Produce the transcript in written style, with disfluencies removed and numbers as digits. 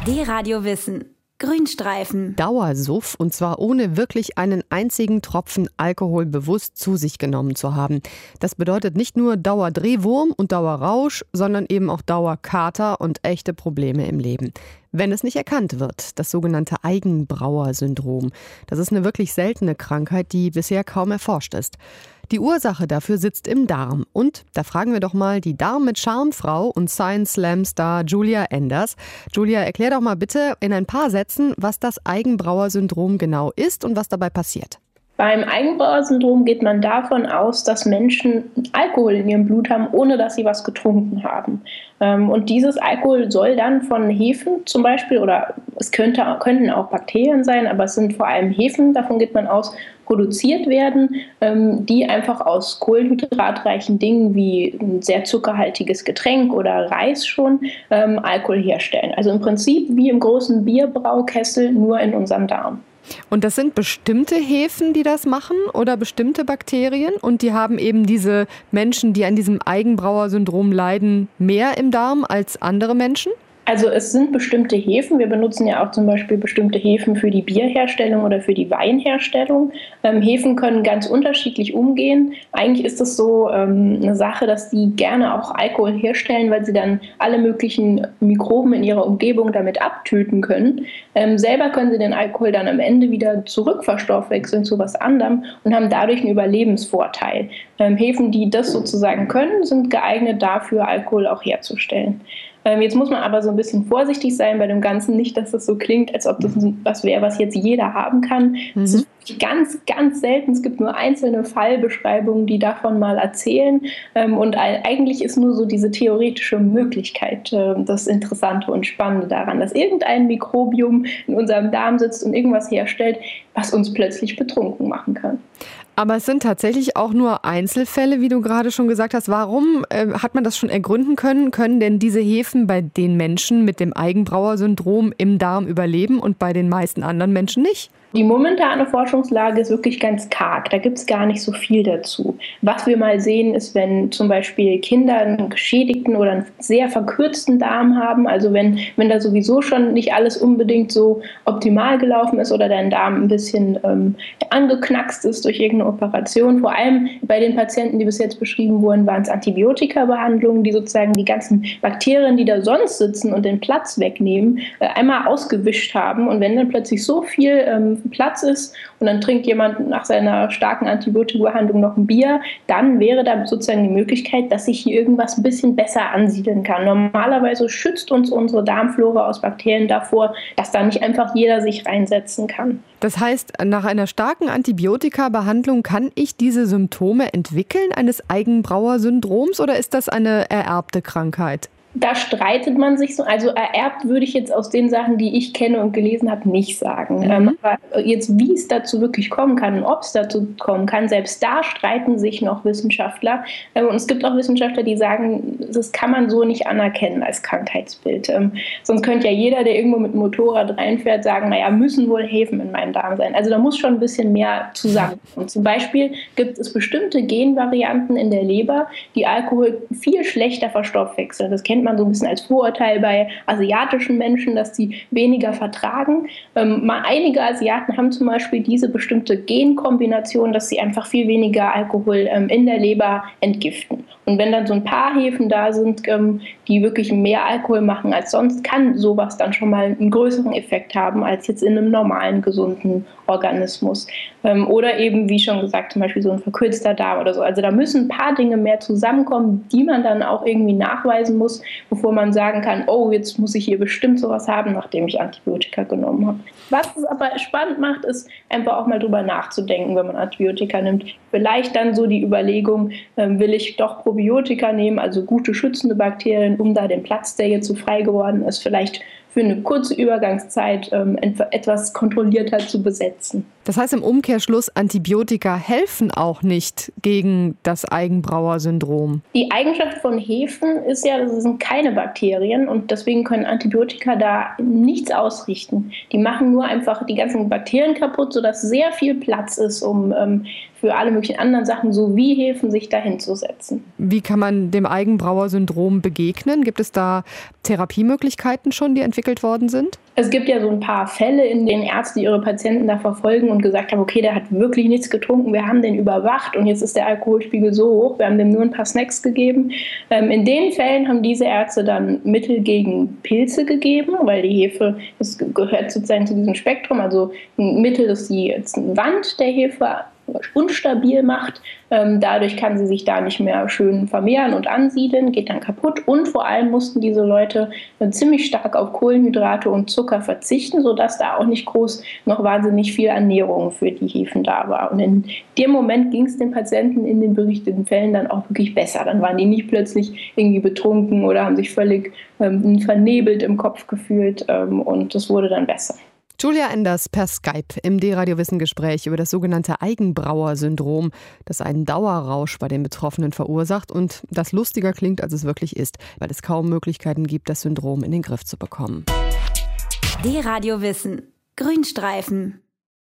D-Radio Wissen. Grünstreifen. Dauersuff, und zwar ohne wirklich einen einzigen Tropfen Alkohol bewusst zu sich genommen zu haben. Das bedeutet nicht nur Dauerdrehwurm und Dauerrausch, sondern eben auch Dauerkater und echte Probleme im Leben. Wenn es nicht erkannt wird, das sogenannte Eigenbrauer-Syndrom. Das ist eine wirklich seltene Krankheit, die bisher kaum erforscht ist. Die Ursache dafür sitzt im Darm. Und da fragen wir doch mal die Darm mit Charme-Frau und Science-Slam-Star Julia Enders. Julia, erklär doch mal bitte in ein paar Sätzen, was das Eigenbrauer-Syndrom genau ist und was dabei passiert. Beim Eigenbrauer-Syndrom geht man davon aus, dass Menschen Alkohol in ihrem Blut haben, ohne dass sie was getrunken haben. Und dieses Alkohol soll dann von Hefen zum Beispiel, oder es könnten auch Bakterien sein, aber es sind vor allem Hefen, davon geht man aus, produziert werden, die einfach aus kohlenhydratreichen Dingen wie ein sehr zuckerhaltiges Getränk oder Reis schon Alkohol herstellen. Also im Prinzip wie im großen Bierbraukessel, nur in unserem Darm. Und das sind bestimmte Hefen, die das machen oder bestimmte Bakterien? Und die haben eben diese Menschen, die an diesem Eigenbrauer-Syndrom leiden, mehr im Darm als andere Menschen? Also es sind bestimmte Hefen. Wir benutzen ja auch zum Beispiel bestimmte Hefen für die Bierherstellung oder für die Weinherstellung. Hefen können ganz unterschiedlich umgehen. Eigentlich ist es so eine Sache, dass die gerne auch Alkohol herstellen, weil sie dann alle möglichen Mikroben in ihrer Umgebung damit abtöten können. Selber können sie den Alkohol dann am Ende wieder zurückverstoffwechseln zu was anderem und haben dadurch einen Überlebensvorteil. Hefen, die das sozusagen können, sind geeignet dafür, Alkohol auch herzustellen. Jetzt muss man aber so ein bisschen vorsichtig sein bei dem Ganzen, nicht, dass es so klingt, als ob das was wäre, was jetzt jeder haben kann. Das ist ganz, ganz selten. Es gibt nur einzelne Fallbeschreibungen, die davon mal erzählen. Und eigentlich ist nur so diese theoretische Möglichkeit das Interessante und Spannende daran, dass irgendein Mikrobiom in unserem Darm sitzt und irgendwas herstellt, was uns plötzlich betrunken machen kann. Aber es sind tatsächlich auch nur Einzelfälle, wie du gerade schon gesagt hast. Warum hat man das schon ergründen können? Können denn diese Hefen bei den Menschen mit dem Eigenbrauer-Syndrom im Darm überleben und bei den meisten anderen Menschen nicht? Die momentane Forschungslage ist wirklich ganz karg. Da gibt es gar nicht so viel dazu. Was wir mal sehen, ist, wenn zum Beispiel Kinder einen geschädigten oder einen sehr verkürzten Darm haben, also wenn da sowieso schon nicht alles unbedingt so optimal gelaufen ist oder dein Darm ein bisschen angeknackst ist durch irgendeine Operation. Vor allem bei den Patienten, die bis jetzt beschrieben wurden, waren es Antibiotika-Behandlungen, die sozusagen die ganzen Bakterien, die da sonst sitzen und den Platz wegnehmen, einmal ausgewischt haben. Und wenn dann plötzlich so viel Platz ist und dann trinkt jemand nach seiner starken Antibiotika-Behandlung noch ein Bier, dann wäre da sozusagen die Möglichkeit, dass sich hier irgendwas ein bisschen besser ansiedeln kann. Normalerweise schützt uns unsere Darmflora aus Bakterien davor, dass da nicht einfach jeder sich reinsetzen kann. Das heißt, nach einer starken Antibiotika-Behandlung kann ich diese Symptome entwickeln, eines Eigenbrauer-Syndroms, oder ist das eine ererbte Krankheit? Da streitet man sich so. Also ererbt würde ich jetzt aus den Sachen, die ich kenne und gelesen habe, nicht sagen. Aber jetzt, wie es dazu wirklich kommen kann und ob es dazu kommen kann, selbst da streiten sich noch Wissenschaftler. Und es gibt auch Wissenschaftler, die sagen, das kann man so nicht anerkennen als Krankheitsbild. Sonst könnte ja jeder, der irgendwo mit dem Motorrad reinfährt, sagen, naja, müssen wohl Hefen in meinem Darm sein. Also da muss schon ein bisschen mehr zusammen. Und zum Beispiel gibt es bestimmte Genvarianten in der Leber, die Alkohol viel schlechter verstoffwechseln. Das kennt man so ein bisschen als Vorurteil bei asiatischen Menschen, dass die weniger vertragen. Einige Asiaten haben zum Beispiel diese bestimmte Genkombination, dass sie einfach viel weniger Alkohol in der Leber entgiften. Und wenn dann so ein paar Hefen da sind, die wirklich mehr Alkohol machen als sonst, kann sowas dann schon mal einen größeren Effekt haben als jetzt in einem normalen, gesunden Organismus. Oder eben, wie schon gesagt, zum Beispiel so ein verkürzter Darm oder so. Also da müssen ein paar Dinge mehr zusammenkommen, die man dann auch irgendwie nachweisen muss, bevor man sagen kann, oh, jetzt muss ich hier bestimmt sowas haben, nachdem ich Antibiotika genommen habe. Was es aber spannend macht, ist einfach auch mal drüber nachzudenken, wenn man Antibiotika nimmt. Vielleicht dann so die Überlegung, will ich doch Probiotika nehmen, also gute schützende Bakterien, um da den Platz, der jetzt so frei geworden ist, vielleicht für eine kurze Übergangszeit etwas kontrollierter zu besetzen. Das heißt im Umkehrschluss, Antibiotika helfen auch nicht gegen das Eigenbrauer-Syndrom. Die Eigenschaft von Hefen ist ja, das sind keine Bakterien und deswegen können Antibiotika da nichts ausrichten. Die machen nur einfach die ganzen Bakterien kaputt, sodass sehr viel Platz ist, um für alle möglichen anderen Sachen, so wie Hefen, sich dahin zu setzen. Wie kann man dem Eigenbrauer-Syndrom begegnen? Gibt es da Therapiemöglichkeiten schon, die entwickelt entwickelt worden sind? Es gibt ja so ein paar Fälle, in denen Ärzte ihre Patienten da verfolgen und gesagt haben, okay, der hat wirklich nichts getrunken, wir haben den überwacht und jetzt ist der Alkoholspiegel so hoch, wir haben dem nur ein paar Snacks gegeben. In den Fällen haben diese Ärzte dann Mittel gegen Pilze gegeben, weil die Hefe, das gehört sozusagen zu diesem Spektrum, also ein Mittel, das die Wand der Hefe unstabil macht. Dadurch kann sie sich da nicht mehr schön vermehren und ansiedeln, geht dann kaputt. Und vor allem mussten diese Leute ziemlich stark auf Kohlenhydrate und Zucker verzichten, sodass da auch nicht groß noch wahnsinnig viel Ernährung für die Hefen da war. Und in dem Moment ging es den Patienten in den berichteten Fällen dann auch wirklich besser. Dann waren die nicht plötzlich irgendwie betrunken oder haben sich völlig vernebelt im Kopf gefühlt und das wurde dann besser. Julia Enders per Skype im D-Radio-Wissen-Gespräch über das sogenannte Eigenbrauer-Syndrom, das einen Dauerrausch bei den Betroffenen verursacht und das lustiger klingt, als es wirklich ist, weil es kaum Möglichkeiten gibt, das Syndrom in den Griff zu bekommen. D-Radio-Wissen. Grünstreifen.